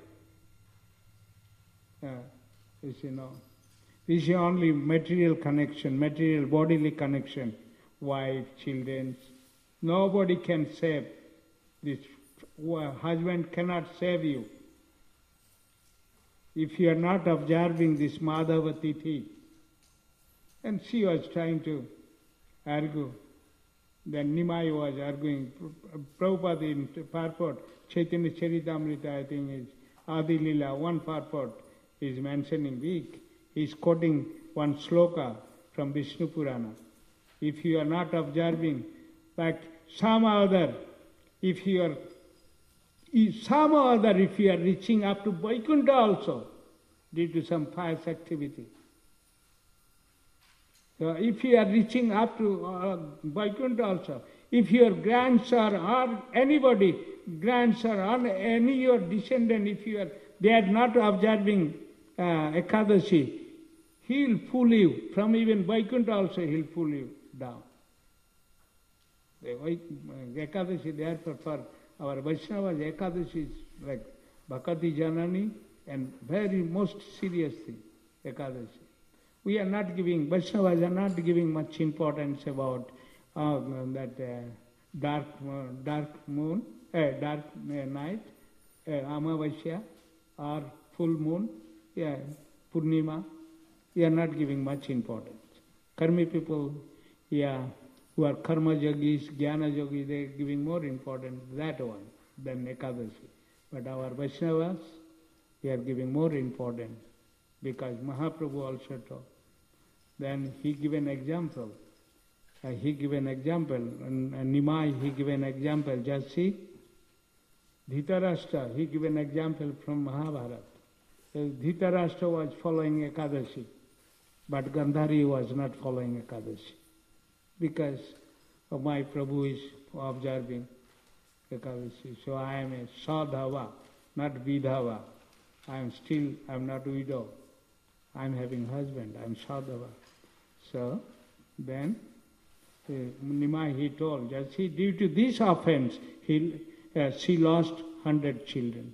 Uh, you see, no. This is only material connection, material bodily connection, wife, children. Nobody can save. This husband cannot save you. If you are not observing this Madhava Tithi. And she was trying to argue. Then Nimai was arguing. Prabhupada in purport, Chaitanya Charitamrita, I think is Adi Lila, one purport is mentioning weak. He is quoting one sloka from Vishnu Purana. If you are not observing, like some other, if you are, if some other, if you are reaching up to Vaikuntha also, due to some pious activity. So if you are reaching up to uh, Vaikuntha also, if your grandson or anybody, grandson or any your descendant, if you are, they are not observing uh, Ekadashi, he will pull you, from even Vaikuntha also he will pull you down. The Ekadashi, therefore for our Vaishnavas, Ekadashi is like Bhakati Janani and very most serious thing, Ekadashi. We are not giving, Vaishnavas are not giving much importance about uh, that uh, dark uh, dark moon, uh, dark uh, night, uh, Amavasya or full moon, yeah, Purnima. We are not giving much importance. Karmi people, yeah, who are karma yogis, jnana yogis, they are giving more importance that one than Ekadashi. But our Vaishnavas, we are giving more importance because Mahaprabhu also taught. Then he gave an example. Uh, he gave an example. And, and Nimai, he gave an example. Just see, Dhritarashtra, he gave an example from Mahabharata. Uh, Dhritarashtra was following Ekadashi, but Gandhari was not following Ekadashi. Because of my Prabhu is observing Ekadashi. So I am a Sadhava, not Vidhava. I am still, I am not widow. I am having husband, I am Sadhava. So, then, uh, Nimai he told, just see, due to this offense, he, uh, she lost hundred children.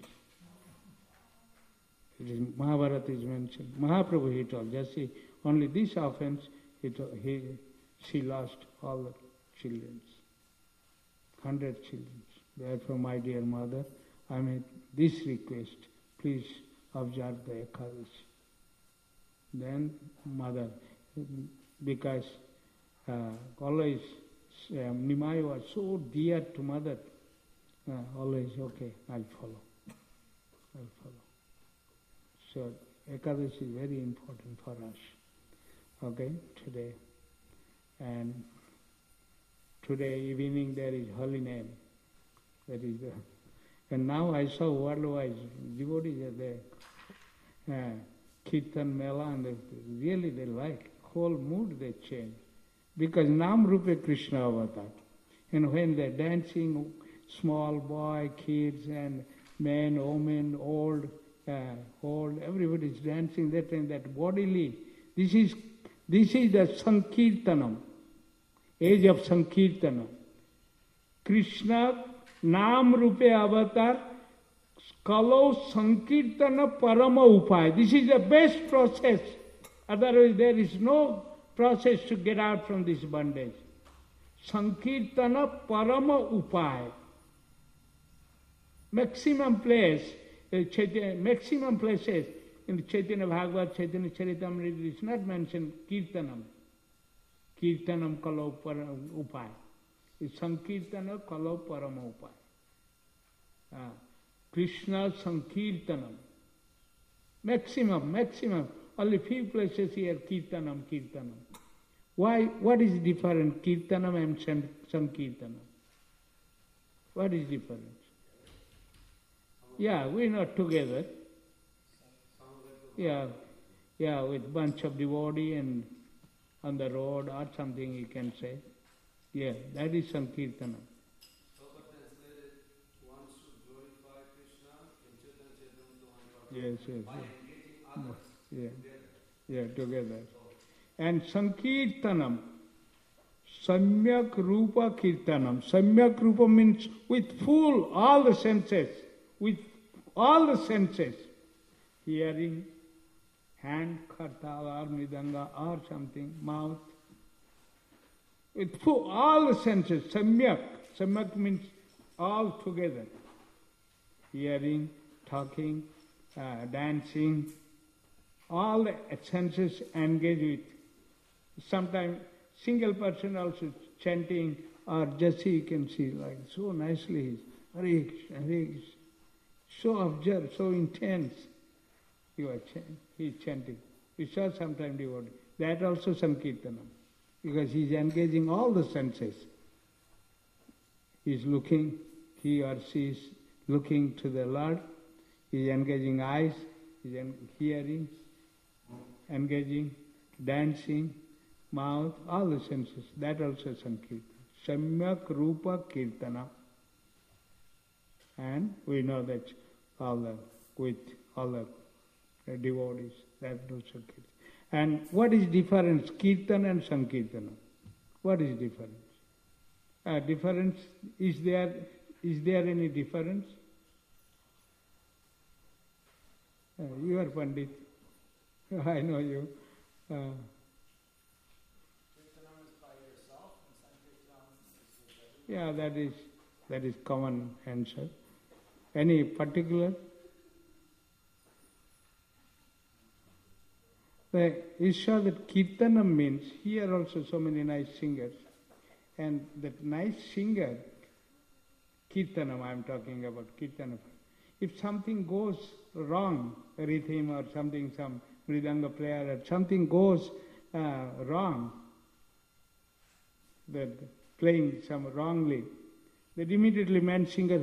It is, Mahabharata is mentioned. Mahaprabhu he told, just see, only this offense, he, told, he she lost all the children. Hundred children. Therefore, my dear mother, I made this request, please observe the Ekadashi. Then mother, because uh, always um, Nimai was so dear to mother, uh, always, okay, I'll follow. I'll follow. So Ekadashi is very important for us, okay, today. And today evening there is holy name. That is the, and now I saw worldwide devotees are there. Uh, Kirtan Mela, and they, really they like, whole mood they change. Because Nam Rupa Krishna avatar. And when they're dancing, small boy, kids and men, women, old, uh, old, everybody's dancing that and that bodily. This is this is the Sankirtanam, age of Sankirtanam. Krishna Nam Rupa avatar Kalau Sankirtana Parama Upaya. This is the best process. Otherwise there is no process to get out from this bondage. Sankirtana Parama Upaya. Maximum place, uh, Chaitanya, maximum places in the Chaitanya Bhagavad, Chaitanya Charitamrita is not mentioned Kirtanam. Kirtanam Kalau Parama Upaya. It's Sankirtana Kalau Parama Upaya. Ah. Krishna Sankirtanam. Maximum, maximum. Only few places here, Kirtanam, Kirtanam. Why? What is different, Kirtanam and Sankirtanam? What is difference? Yeah, we're not together. Yeah, yeah, with bunch of devotees and on the road or something you can say. Yeah, that is Sankirtanam. Yes, yes, yes. Yeah, yeah, together. And Sankirtanam, Samyak Rupa Kirtanam. Samyak Rupa means with full, all the senses, with all the senses. Hearing, hand, kartala or mridanga or something, mouth. With full, all the senses, samyak. Samyak means all together. Hearing, talking, uh, dancing, all the senses engage with. Sometimes single person also chanting, or just you can see like so nicely, Hare Krishna, Hare Krishna. So observed, so intense. You are chanting, he is chanting. We saw sometime devotee. That also Sankirtanam. Because he is engaging all the senses. He is looking, he or she is looking to the Lord. He is engaging eyes, he is hearing, engaging, dancing, mouth, all the senses. That also Sankirtan. Samyak Rupa Kirtana. And we know that all the, with all the uh, devotees, that also Kirtan. And what is difference, Kirtan and Sankirtana? What is difference? Uh, difference, is there, is there any difference? Uh, you are Pandit. I know you. Uh, yeah, that is, that is common answer. Any particular? The, you saw that Kirtanam means, here also so many nice singers. And that nice singer, Kirtanam I am talking about, Kirtanam. If something goes wrong, a rhythm or something, some mridanga player or something goes uh, wrong, that playing some wrongly, that immediately man singer,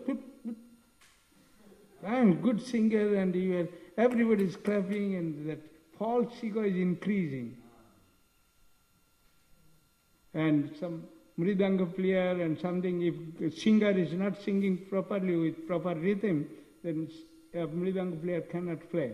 I am good singer and you are, everybody is clapping and that false ego is increasing. And some mridanga player and something, if the singer is not singing properly with proper rhythm, then a mridanga player cannot play.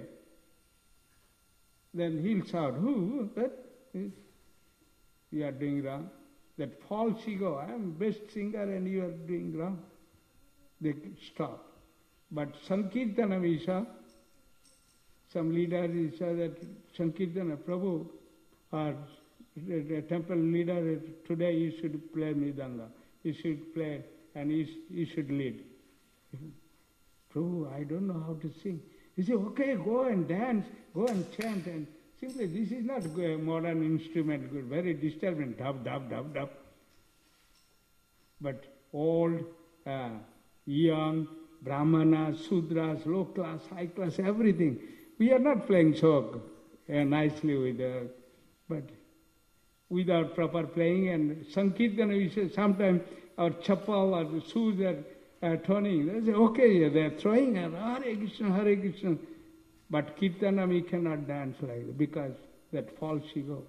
Then he'll shout, who, that is, you are doing wrong. That false ego, I am best singer and you are doing wrong. They stop. But Sankirtana we saw, some leader we saw that Sankirtana, Prabhu, or the temple leader, today you should play Mridanga, you should play and you, you should lead. Prabhu, I don't know how to sing. He said, okay, go and dance, go and chant. And simply, this is not a modern instrument, very disturbing, dub, dub, dub, dub. But old, uh, young, Brahmana, Sudras, low class, high class, everything. We are not playing so uh, nicely with the, but without proper playing and Sankirtana, we say sometimes our chappal or the shoes are uh, turning. They say, okay, they are throwing and Hare Krishna, Hare Krishna. But Kirtana we cannot dance like that because that false ego.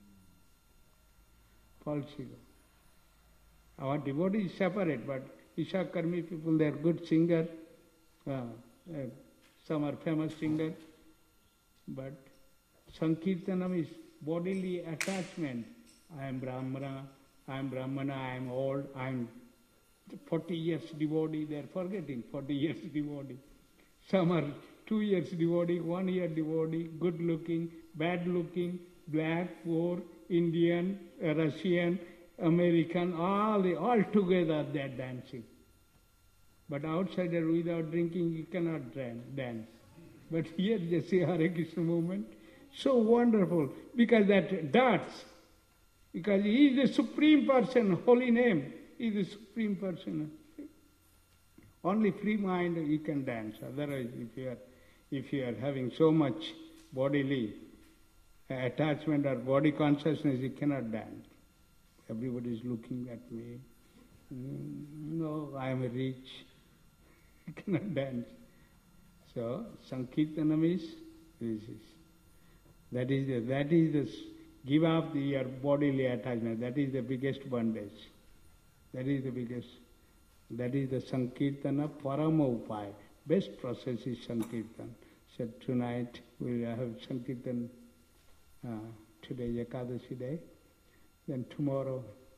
False ego. Our devotee is separate, but Isha Karmi people, they are good singer. Uh, uh, some are famous singer. But Sankirtanam is bodily attachment. I am Brahmana, I am Brahmana, I am old, I am forty years devotee. They are forgetting forty years devotee. Some are two years devotee, one year devotee, good looking, bad looking, black, poor, Indian, uh, Russian, American, all the, all together they are dancing. But outsider without drinking you cannot dance. But here you see Hare Krishna movement, so wonderful, because that dance, because he is the Supreme Person, holy name, he is the Supreme Person. Only free mind you can dance, otherwise if you are, if you are having so much bodily attachment or body consciousness, you cannot dance. Everybody is looking at me. No, I am rich. I cannot dance. So, Sankirtanam is, this is, that is the, that is the, give up the, your bodily attachment, that is the biggest bondage. That is the biggest, that is the Sankirtana Parama Upaya. Best process is Sankirtan. So tonight we will have Sankirtan, uh, today Ekadashi day. Then tomorrow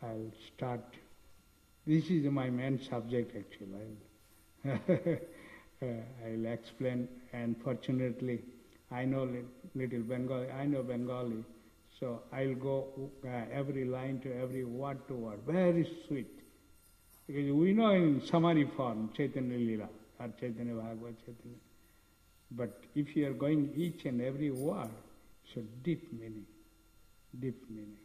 I'll start. This is my main subject actually. uh, I'll explain, and fortunately I know li- little Bengali, I know Bengali, so I'll go uh, every line to every word to word, very sweet. Because we know in summary form, Chaitanya Lila, or Chaitanya Bhagavad Chaitanya. But if you are going each and every word, so deep meaning, deep meaning.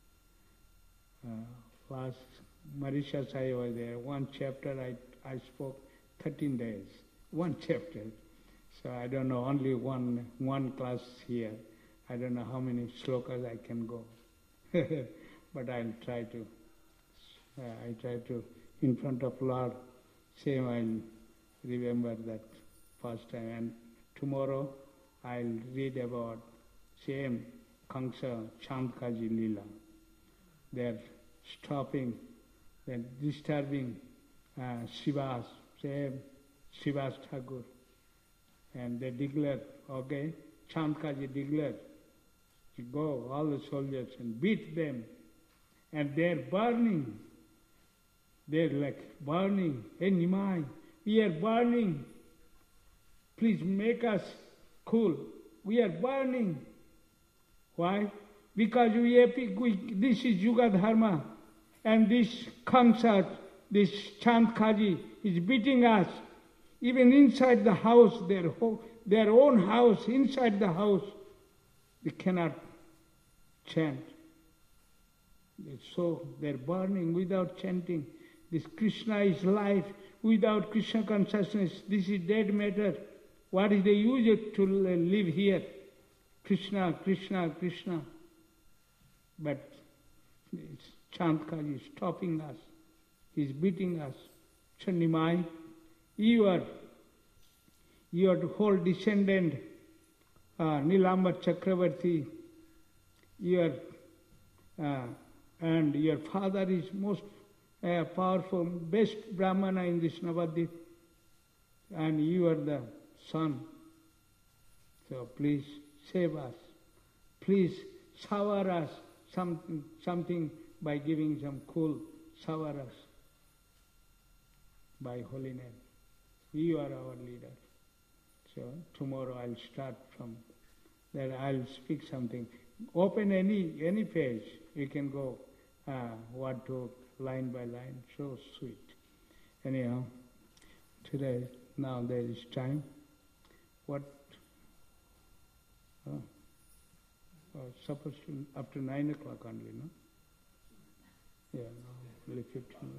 Uh, last Marisha Sai was there, one chapter I, I spoke thirteen days, one chapter. So I don't know, only one one class here. I don't know how many slokas I can go. But I'll try to. Uh, I try to, in front of Lord, same I'll remember that first time. And tomorrow I'll read about same Kamsa Chandkaji Lila. They're stopping, they're disturbing uh, Srivas, same Srivas Thakur. And they declare, okay, Chandkaji declared, go, all the soldiers, and beat them. And they're burning. They're like burning. Hey Nimai, we are burning. Please make us cool. We are burning. Why? Because we have, we, this is Yuga Dharma. And this Kamsa, this Chandkaji is beating us. Even inside the house, their, ho- their own house, inside the house, they cannot chant. So they're burning without chanting. This Krishna is life. Without Krishna consciousness, this is dead matter. What is the use to live here? Krishna, Krishna, Krishna. But Chandkaji is stopping us. He's beating us. Chandimai, you are, you are the whole descendant, uh, Nilambar Chakravarti. You are, uh, and your father is most uh, powerful, best Brahmana in this Navadvip, and you are the son. So please save us. Please shower us something, something by giving some cool, shower us by holy name. You are our leader. So tomorrow I'll start from there. I'll speak something. Open any any page. You can go uh, word to line by line. So sweet. Anyhow, today, now there is time. What? Oh, oh, supposed to up to nine o'clock only, no? Yeah, no, only fifteen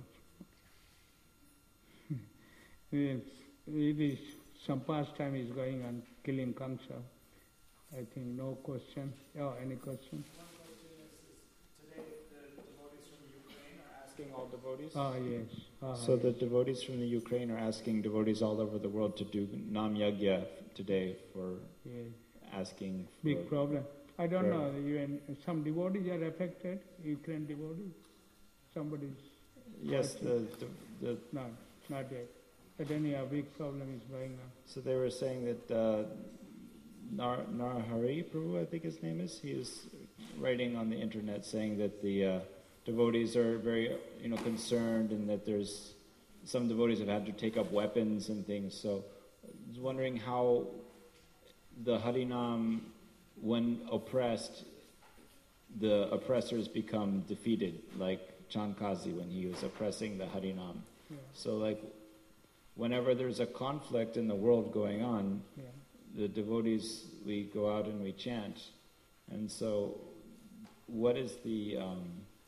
minutes. Yes, it is, some pastime is going on, killing Kamsa. I think no question. Oh, any question? One question is, is today the devotees from Ukraine are asking all devotees. Ah, yes. Ah, so yes. the devotees from the Ukraine are asking devotees all over the world to do Nam Yagya today for Yes. asking for... Big problem. I don't for- know, even some devotees are affected, Ukraine devotees. Somebody's... Yes, the, the, the No, not yet. But anyhow, big problem is going on. so they were saying that uh, Nar, Narahari Prabhu, I think his name is, he is writing on the internet saying that the uh, devotees are very, you know, concerned, and that there's some devotees have had to take up weapons and things. So I was wondering how the Harinam, when oppressed, the oppressors become defeated, like Chandkazi when he was oppressing the Harinam. Yeah. So like whenever there's a conflict in the world going on, Yeah. the devotees, we go out and we chant. And so what is the um,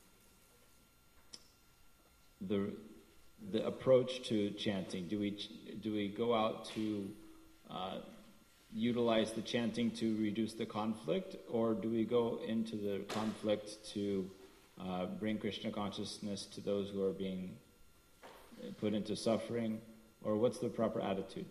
the the approach to chanting? Do we do we go out to uh, utilize the chanting to reduce the conflict, or do we go into the conflict to uh, bring Krishna consciousness to those who are being put into suffering, or what's the proper attitude?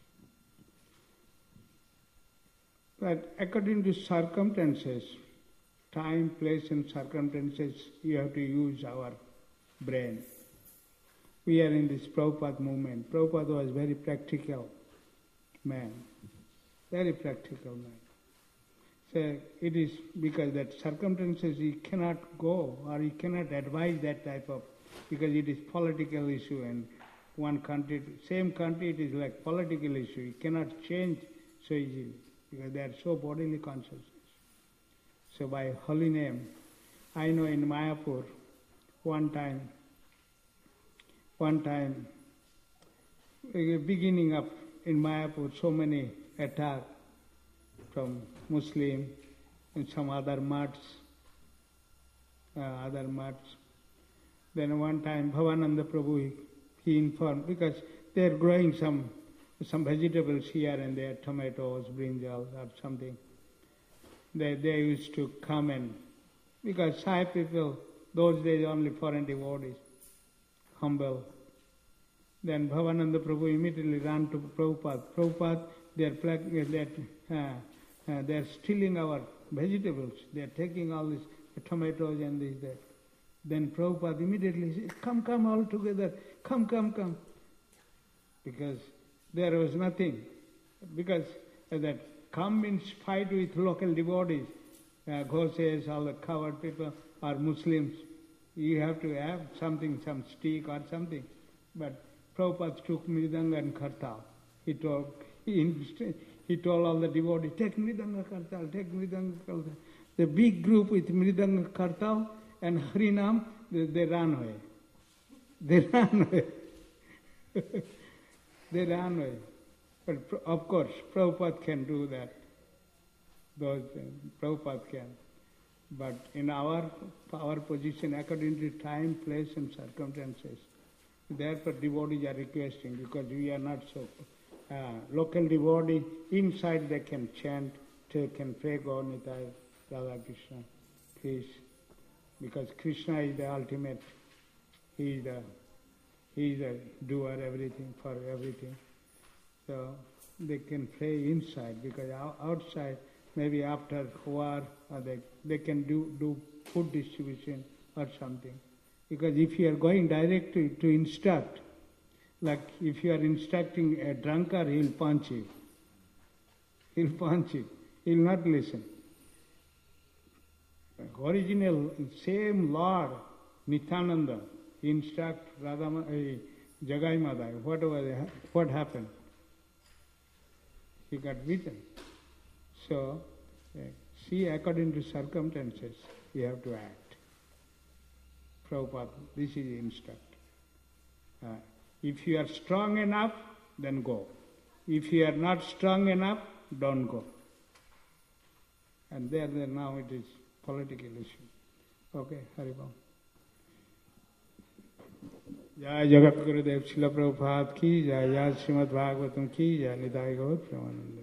But according to circumstances, time, place and circumstances, you have to use our brain. We are in this Prabhupada movement. Prabhupada was very practical man, very practical man. So it is because that circumstances he cannot go or he cannot advise that type of, because it is political issue and one country, same country, it is like political issue. You cannot change so easily because they are so bodily consciousness. So by holy name, I know in Mayapur, one time, one time, beginning of in Mayapur, so many attacks from Muslim and some other mats, uh, other mats. Then one time Bhavananda Prabhu, he, he informed, because they are growing some some vegetables here and there, tomatoes, brinjals or something. They they used to come and, because Sai people, those days only foreign devotees, humble. Then Bhavananda Prabhu immediately ran to Prabhupada. Prabhupada, they are, they are, uh, uh, they are stealing our vegetables. They are taking all these tomatoes and this, that. Then Prabhupada immediately said, come, come all together, come, come, come. Because there was nothing. Because uh, that come means fight with local devotees, uh, Ghoses, all the covered people, or Muslims. You have to have something, some stick or something. But Prabhupada took Mridanga and Kartal. He told, he, he told all the devotees, take Mridanga Kartal, take Mridanga Kartal. The big group with Mridanga Kartal and Harinam, they, they ran away. They ran away. They ran away. But of course, Prabhupada can do that. Those uh, Prabhupada can. But in our our position, according to time, place and circumstances, therefore devotees are requesting, because we are not so uh, local devotee, inside they can chant, they can pray Gaur Nitai, Radha Krishna, please. Because Krishna is the ultimate, he is the, he is the doer, everything, for everything. So they can pray inside, because outside, maybe after war, or they, they can do, do food distribution or something. Because if you are going direct to, to instruct, like if you are instructing a drunkard, he will punch you. He will punch you. He will not listen. Original, same Lord, Nityananda, instruct Radha, uh, Jagai Mada, whatever, what happened? He got beaten. So, uh, see, according to circumstances, you have to act. Prabhupada, this is the instruct. Uh, if you are strong enough, then go. If you are not strong enough, don't go. And there, there now it is political issue. Okay, Haribam. Jai Jagat Gurudev Srila Prabhupada ki, Jai Jai Srimad Bhagavatam ki, Jai Nidai Gaur Premanande.